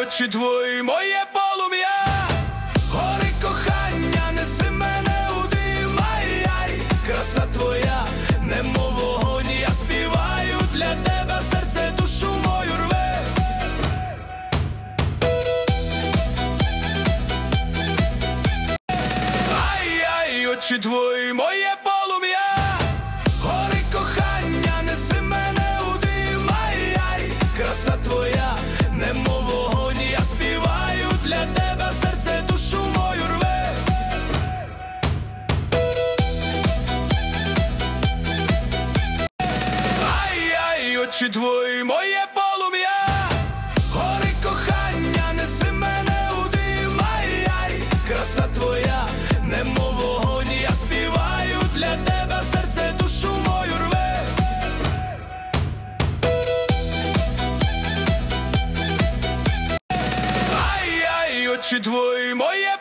очі твої, моє полум'я, гори кохання, неси мене у дим, ай-яй, краса твоя, немов вогонь, я співаю для тебе, серце душу мою рве. Ай-яй, очі твої, моє полум'я, гори кохання, неси мене у дим, ай-яй, краса твоя, немов вогонь, я співаю для тебе, серце душу мою рве. Ай-яй, очі твої, моє полум'я, гори кохання, неси мене у дим, ай-яй, краса твоя, немов вогонь, я співаю для тебе, серце душу мою рве. Ай-яй, очі твої, моє